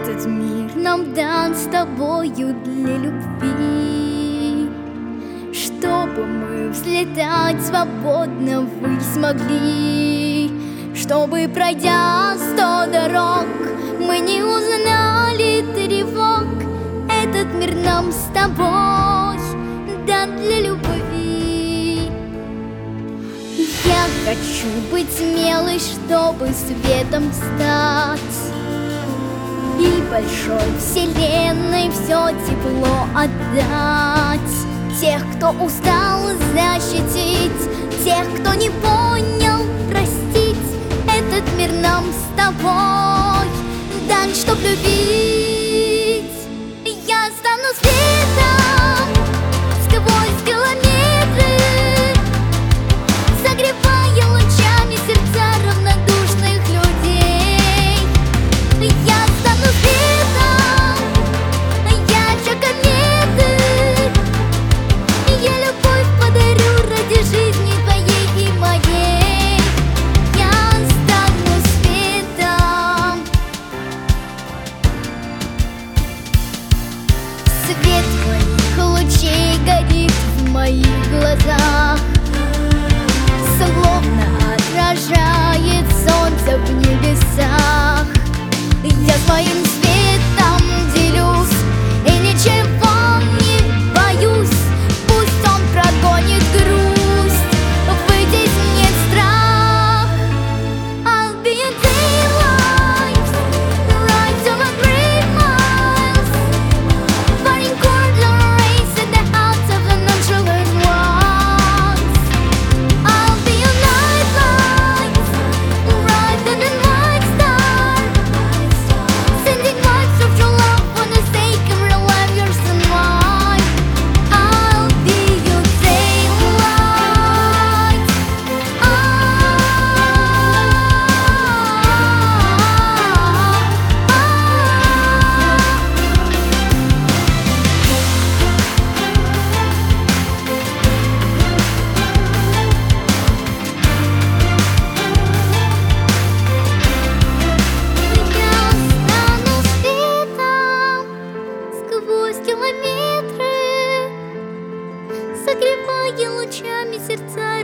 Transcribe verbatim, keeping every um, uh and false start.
Этот мир нам дан с тобою для любви, чтобы мы взлетать свободно ввысь смогли, чтобы, пройдя сто дорог, мы не узнали тревог. Этот мир нам с тобой дан для любви. Я хочу быть смелой, чтобы светом стать, и большой вселенной все тепло отдать. Тех, кто устал, защитить, тех, кто не понял, простить. Этот мир нам с тобой дан, чтоб любить. Я стану светом сквозь километры, согревая лучами сердца равнодушных людей. Я стану светом ярче кометы, я любовь подарю ради жизни твоей и моей. Я стану светом. Свет твоих лучей горит в моих глазах, словно отражает солнце в небесах. Я своим светом делюсь и ничего не боюсь. Пусть он прогонит грусть, выйдет нет страх. I'll be a daylight, right over three miles, fighting corridor race in the hearts of the non-sugared ones. I'll be a nightlight, brighter than white star, sending vibes of true love for the sake of real life, yours and mine. I'll be your daylight. Я стану светом сквозь километры, согревая лучами сердца